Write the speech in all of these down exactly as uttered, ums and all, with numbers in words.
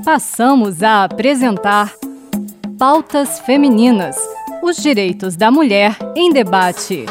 Passamos a apresentar Pautas Femininas, os direitos da mulher em debate.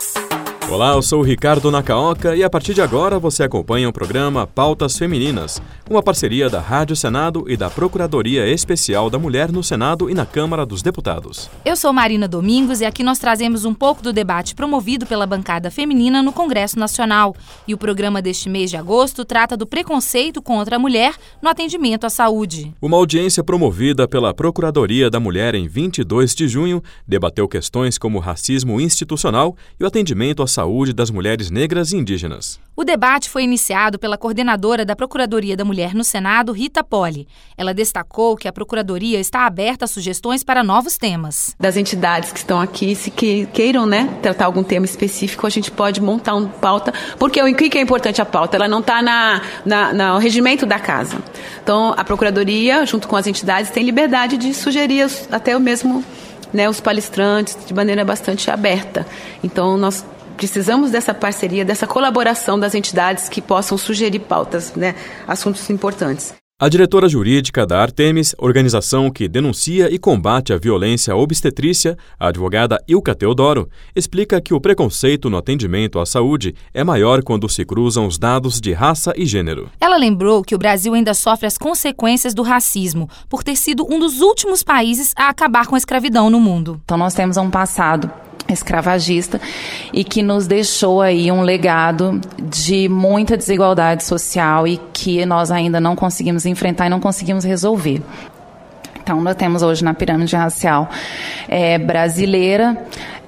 Olá, eu sou o Ricardo Nakaoka e a partir de agora você acompanha o programa Pautas Femininas, uma parceria da Rádio Senado e da Procuradoria Especial da Mulher no Senado e na Câmara dos Deputados. Eu sou Marina Domingos e aqui nós trazemos um pouco do debate promovido pela bancada feminina no Congresso Nacional. E o programa deste mês de agosto trata do preconceito contra a mulher no atendimento à saúde. Uma audiência promovida pela Procuradoria da Mulher em vinte e dois de junho debateu questões como racismo institucional e o atendimento à saúde das mulheres negras e indígenas. O debate foi iniciado pela coordenadora da Procuradoria da Mulher no Senado, Rita Poli. Ela destacou que a Procuradoria está aberta a sugestões para novos temas. Das entidades que estão aqui, se queiram né, tratar algum tema específico, a gente pode montar uma pauta, porque o que é importante a pauta? Ela não está na, na, no regimento da casa. Então, a Procuradoria, junto com as entidades, tem liberdade de sugerir até o mesmo, né, os palestrantes, de maneira bastante aberta. Então, nós precisamos dessa parceria, dessa colaboração das entidades que possam sugerir pautas, né, assuntos importantes. A diretora jurídica da Artemis, organização que denuncia e combate a violência obstetrícia, a advogada Ilka Teodoro, explica que o preconceito no atendimento à saúde é maior quando se cruzam os dados de raça e gênero. Ela lembrou que o Brasil ainda sofre as consequências do racismo, por ter sido um dos últimos países a acabar com a escravidão no mundo. Então nós temos um passado escravagista e que nos deixou aí um legado de muita desigualdade social e que nós ainda não conseguimos enfrentar e não conseguimos resolver. Então, nós temos hoje na pirâmide racial é, brasileira,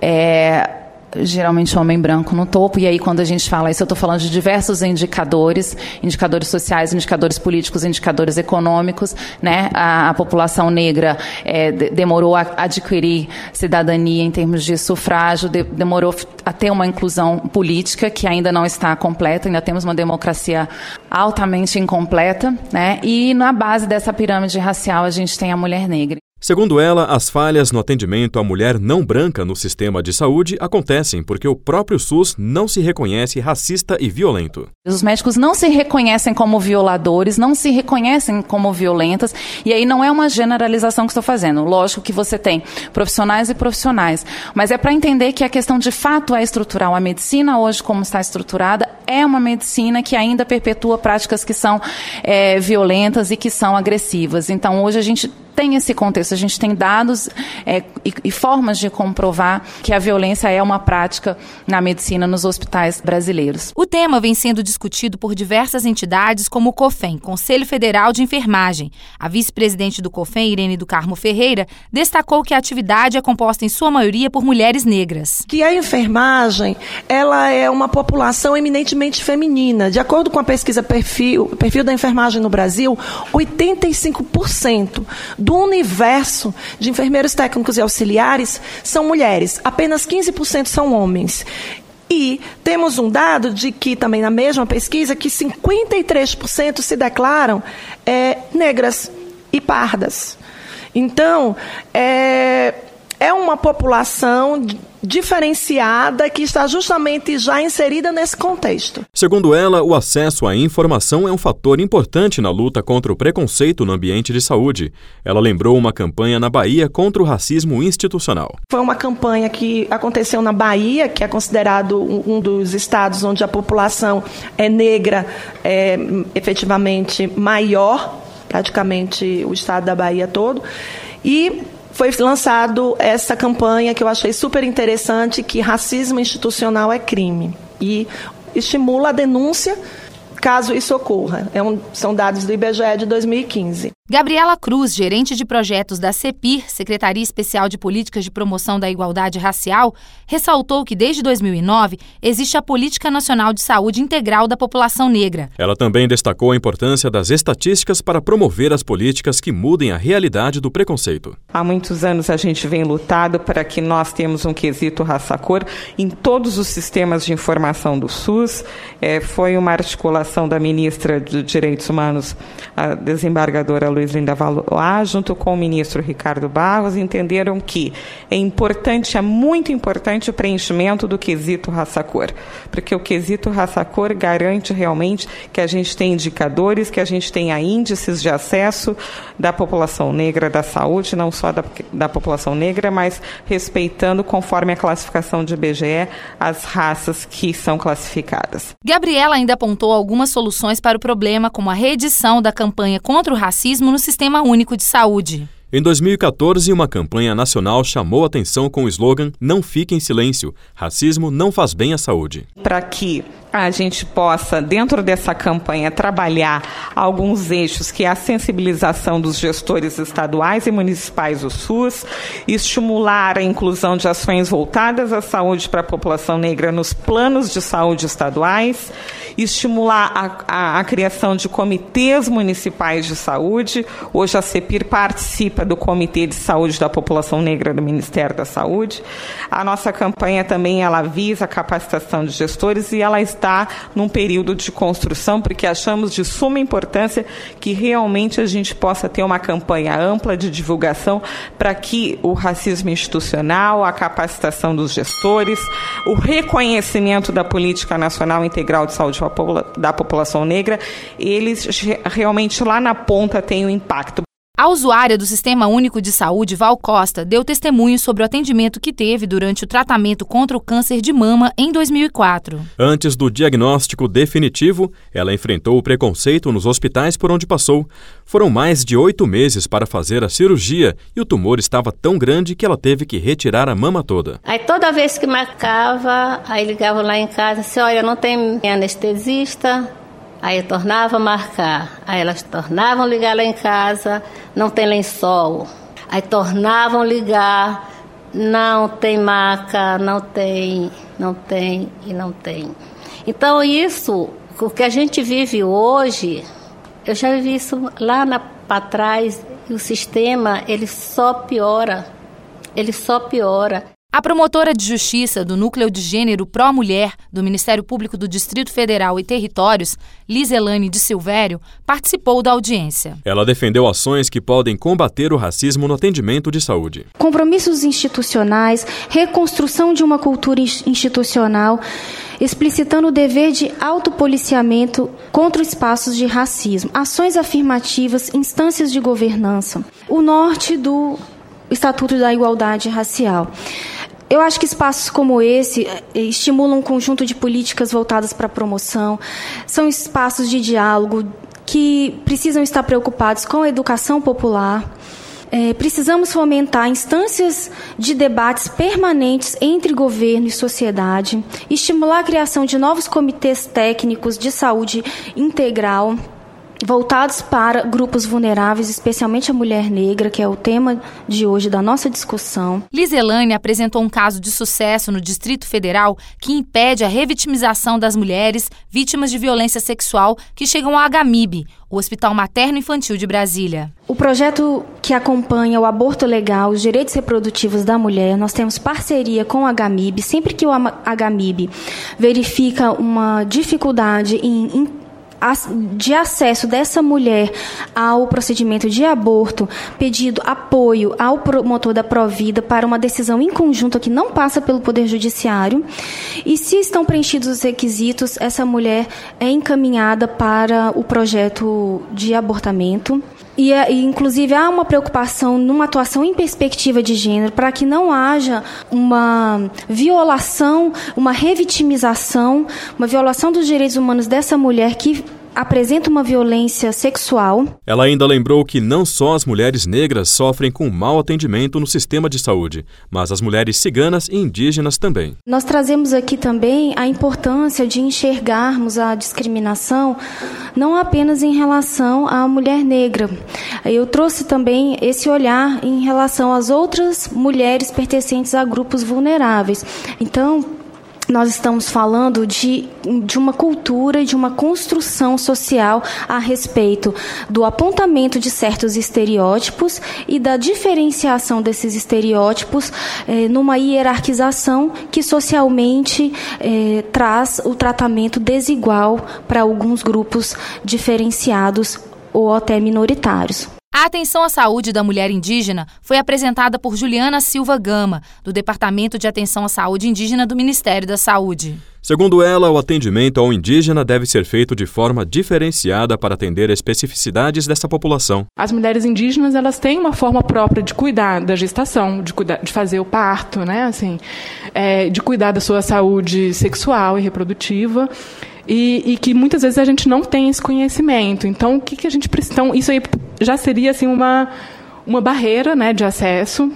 é, geralmente homem branco no topo, e aí quando a gente fala isso, eu estou falando de diversos indicadores, indicadores sociais, indicadores políticos, indicadores econômicos, né? A, a população negra é, de, demorou a adquirir cidadania em termos de sufrágio, de, demorou a ter uma inclusão política que ainda não está completa, ainda temos uma democracia altamente incompleta, né? E na base dessa pirâmide racial a gente tem a mulher negra. Segundo ela, as falhas no atendimento à mulher não branca no sistema de saúde acontecem porque o próprio SUS não se reconhece racista e violento. Os médicos não se reconhecem como violadores, não se reconhecem como violentas, e aí não é uma generalização que estou fazendo. Lógico que você tem profissionais e profissionais, mas é para entender que a questão de fato é estrutural. A medicina hoje, como está estruturada, é uma medicina que ainda perpetua práticas que são é, violentas e que são agressivas. Então, hoje a gente tem esse contexto, a gente tem dados é, e, e formas de comprovar que a violência é uma prática na medicina nos hospitais brasileiros. O tema vem sendo discutido por diversas entidades como o COFEM, Conselho Federal de Enfermagem. A vice-presidente do COFEM, Irene do Carmo Ferreira, destacou que a atividade é composta em sua maioria por mulheres negras. Que a enfermagem, ela é uma população eminentemente feminina. De acordo com a pesquisa perfil, perfil da enfermagem no Brasil, oitenta e cinco por cento do universo de enfermeiros técnicos e auxiliares são mulheres, apenas quinze por cento são homens. E temos um dado de que, também na mesma pesquisa, que cinquenta e três por cento se declaram é, negras e pardas. Então, é, é uma população diferenciada que está justamente já inserida nesse contexto. Segundo ela, o acesso à informação é um fator importante na luta contra o preconceito no ambiente de saúde. Ela lembrou uma campanha na Bahia contra o racismo institucional. Foi uma campanha que aconteceu na Bahia, que é considerado um dos estados onde a população é negra é, efetivamente maior, praticamente o estado da Bahia todo, e foi lançado essa campanha que eu achei super interessante, que racismo institucional é crime. E estimula a denúncia caso isso ocorra. É um, são dados do I B G E de dois mil e quinze. Gabriela Cruz, gerente de projetos da CEPIR, Secretaria Especial de Políticas de Promoção da Igualdade Racial, ressaltou que desde dois mil e nove existe a Política Nacional de Saúde Integral da População Negra. Ela também destacou a importância das estatísticas para promover as políticas que mudem a realidade do preconceito. Há muitos anos a gente vem lutado para que nós tenhamos um quesito raça-cor em todos os sistemas de informação do SUS. É, foi uma articulação da ministra de Direitos Humanos, a desembargadora Luísa Luiz Linda Valois, junto com o ministro Ricardo Barros, entenderam que é importante, é muito importante o preenchimento do quesito raça-cor, porque o quesito raça-cor garante realmente que a gente tem indicadores, que a gente tenha índices de acesso da população negra da saúde, não só da, da população negra, mas respeitando, conforme a classificação de I B G E, as raças que são classificadas. Gabriela ainda apontou algumas soluções para o problema, como a reedição da campanha contra o racismo no Sistema Único de Saúde. Em dois mil e quatorze, uma campanha nacional chamou atenção com o slogan "Não fique em silêncio, racismo não faz bem à saúde". Para que a gente possa, dentro dessa campanha, trabalhar alguns eixos, que é a sensibilização dos gestores estaduais e municipais do SUS, estimular a inclusão de ações voltadas à saúde para a população negra nos planos de saúde estaduais, estimular a, a, a criação de comitês municipais de saúde. Hoje a CEPIR participa do Comitê de Saúde da População Negra do Ministério da Saúde. A nossa campanha também ela visa a capacitação de gestores e ela está num período de construção, porque achamos de suma importância que realmente a gente possa ter uma campanha ampla de divulgação para que o racismo institucional, a capacitação dos gestores, o reconhecimento da Política Nacional Integral de Saúde da População Negra, eles realmente lá na ponta têm um impacto. A usuária do Sistema Único de Saúde, Val Costa, deu testemunho sobre o atendimento que teve durante o tratamento contra o câncer de mama em dois mil e quatro. Antes do diagnóstico definitivo, ela enfrentou o preconceito nos hospitais por onde passou. Foram mais de oito meses para fazer a cirurgia e o tumor estava tão grande que ela teve que retirar a mama toda. Aí toda vez que marcava, aí ligavam lá em casa, assim, olha, não tem anestesista. Aí eu tornava a marcar, aí elas tornavam ligar lá em casa, não tem lençol. Aí tornavam ligar, não tem maca, não tem, não tem e não tem. Então isso, o que a gente vive hoje, eu já vivi isso lá para trás, e o sistema, ele só piora, ele só piora. A promotora de Justiça do Núcleo de Gênero Pró-Mulher do Ministério Público do Distrito Federal e Territórios, Lizelane de Silvério, participou da audiência. Ela defendeu ações que podem combater o racismo no atendimento de saúde. Compromissos institucionais, reconstrução de uma cultura institucional, explicitando o dever de autopoliciamento contra os espaços de racismo, ações afirmativas, instâncias de governança, o norte do Estatuto da Igualdade Racial. Eu acho que espaços como esse estimulam um conjunto de políticas voltadas para a promoção, são espaços de diálogo que precisam estar preocupados com a educação popular. É, precisamos fomentar instâncias de debates permanentes entre governo e sociedade, estimular a criação de novos comitês técnicos de saúde integral, voltados para grupos vulneráveis, especialmente a mulher negra, que é o tema de hoje da nossa discussão. Lizelane apresentou um caso de sucesso no Distrito Federal que impede a revitimização das mulheres vítimas de violência sexual que chegam ao H M I B, o Hospital Materno Infantil de Brasília. O projeto que acompanha o aborto legal, os direitos reprodutivos da mulher, nós temos parceria com o H M I B. Sempre que o H M I B verifica uma dificuldade em, em de acesso dessa mulher ao procedimento de aborto, pedido apoio ao promotor da Provida para uma decisão em conjunto que não passa pelo Poder Judiciário. E se estão preenchidos os requisitos, essa mulher é encaminhada para o projeto de abortamento. E, inclusive, há uma preocupação numa atuação em perspectiva de gênero para que não haja uma violação, uma revitimização, uma violação dos direitos humanos dessa mulher que apresenta uma violência sexual. Ela ainda lembrou que não só as mulheres negras sofrem com mau atendimento no sistema de saúde, mas as mulheres ciganas e indígenas também. Nós trazemos aqui também a importância de enxergarmos a discriminação não apenas em relação à mulher negra. Eu trouxe também esse olhar em relação às outras mulheres pertencentes a grupos vulneráveis. Então, nós estamos falando de, de uma cultura e de uma construção social a respeito do apontamento de certos estereótipos e da diferenciação desses estereótipos eh, numa hierarquização que socialmente eh, traz o tratamento desigual para alguns grupos diferenciados ou até minoritários. A atenção à saúde da mulher indígena foi apresentada por Juliana Silva Gama, do Departamento de Atenção à Saúde Indígena do Ministério da Saúde. Segundo ela, o atendimento ao indígena deve ser feito de forma diferenciada para atender as especificidades dessa população. As mulheres indígenas, elas têm uma forma própria de cuidar da gestação, de, cuidar, de fazer o parto, né? Assim, é, de cuidar da sua saúde sexual e reprodutiva. E, e que muitas vezes a gente não tem esse conhecimento. Então, o que, que a gente precisa? Então, isso aí já seria assim, uma, uma barreira, né, de acesso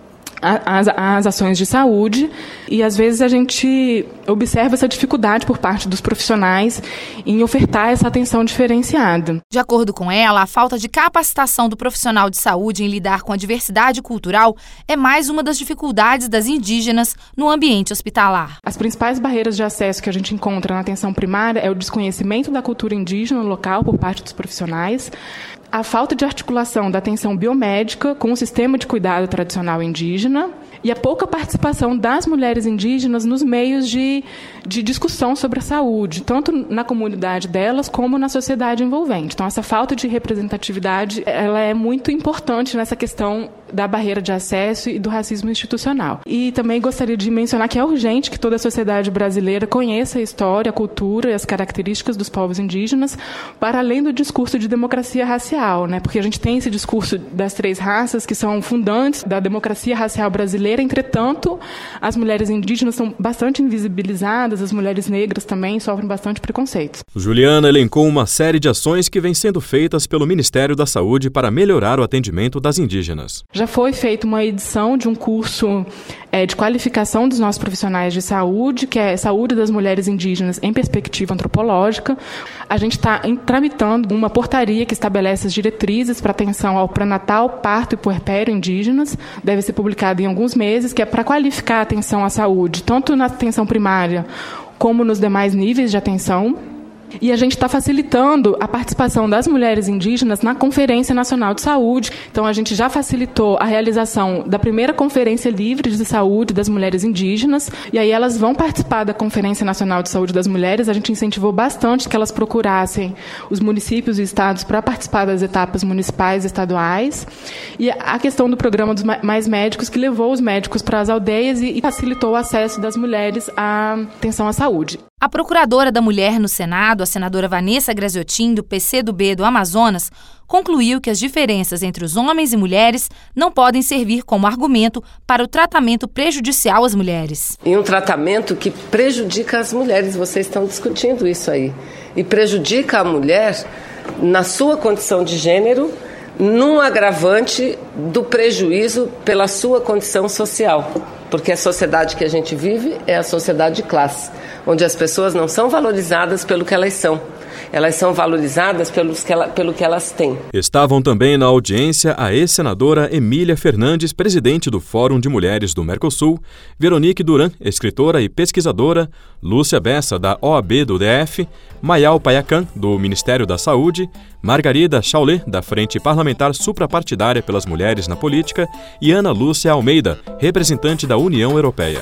às, às ações de saúde. E, às vezes, a gente observa essa dificuldade por parte dos profissionais em ofertar essa atenção diferenciada. De acordo com ela, a falta de capacitação do profissional de saúde em lidar com a diversidade cultural é mais uma das dificuldades das indígenas no ambiente hospitalar. As principais barreiras de acesso que a gente encontra na atenção primária é o desconhecimento da cultura indígena local por parte dos profissionais, a falta de articulação da atenção biomédica com o sistema de cuidado tradicional indígena e a pouca participação das mulheres indígenas nos meios de, de discussão sobre a saúde, tanto na comunidade delas como na sociedade envolvente. Então, essa falta de representatividade ela é muito importante nessa questão da barreira de acesso e do racismo institucional. E também gostaria de mencionar que é urgente que toda a sociedade brasileira conheça a história, a cultura e as características dos povos indígenas, para além do discurso de democracia racial, né? Porque a gente tem esse discurso das três raças que são fundantes da democracia racial brasileira. Entretanto, as mulheres indígenas são bastante invisibilizadas, as mulheres negras também sofrem bastante preconceito. Juliana elencou uma série de ações que vêm sendo feitas pelo Ministério da Saúde para melhorar o atendimento das indígenas. Já foi feita uma edição de um curso é, de qualificação dos nossos profissionais de saúde, que é Saúde das Mulheres Indígenas em Perspectiva Antropológica. A gente está tramitando uma portaria que estabelece as diretrizes para atenção ao pré-natal, parto e puerpério indígenas. Deve ser publicada em alguns meses, que é para qualificar a atenção à saúde, tanto na atenção primária como nos demais níveis de atenção. E a gente está facilitando a participação das mulheres indígenas na Conferência Nacional de Saúde. Então, a gente já facilitou a realização da primeira Conferência Livre de Saúde das Mulheres Indígenas. E aí elas vão participar da Conferência Nacional de Saúde das Mulheres. A gente incentivou bastante que elas procurassem os municípios e estados para participar das etapas municipais e estaduais. E a questão do programa dos Mais Médicos, que levou os médicos para as aldeias e facilitou o acesso das mulheres à atenção à saúde. A procuradora da Mulher no Senado, a senadora Vanessa Graziotin, do P C do B do Amazonas, concluiu que as diferenças entre os homens e mulheres não podem servir como argumento para o tratamento prejudicial às mulheres. E um tratamento que prejudica as mulheres, vocês estão discutindo isso aí, e prejudica a mulher na sua condição de gênero, num agravante do prejuízo pela sua condição social. Porque a sociedade que a gente vive é a sociedade de classe, onde as pessoas não são valorizadas pelo que elas são. Elas são valorizadas pelos que ela, pelo que elas têm. Estavam também na audiência a ex-senadora Emília Fernandes, presidente do Fórum de Mulheres do Mercosul, Veronique Duran, escritora e pesquisadora, Lúcia Bessa, da O A B do D F, Mayal Payacan, do Ministério da Saúde, Margarida Chaulé, da Frente Parlamentar Suprapartidária pelas Mulheres na Política, e Ana Lúcia Almeida, representante da União Europeia.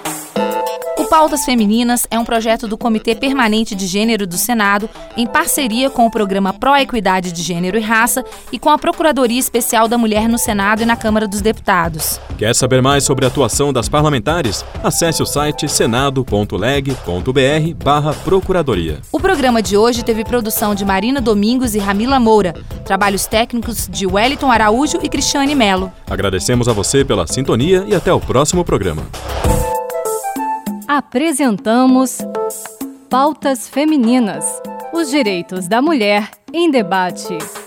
O Pautas Femininas é um projeto do Comitê Permanente de Gênero do Senado, em parceria com o Programa Pró-Equidade de Gênero e Raça e com a Procuradoria Especial da Mulher no Senado e na Câmara dos Deputados. Quer saber mais sobre a atuação das parlamentares? Acesse o site senado ponto leg ponto br barra procuradoria. O programa de hoje teve produção de Marina Domingos e Ramila Moura, trabalhos técnicos de Wellington Araújo e Cristiane Melo. Agradecemos a você pela sintonia e até o próximo programa. Apresentamos Pautas Femininas, os direitos da mulher em debate.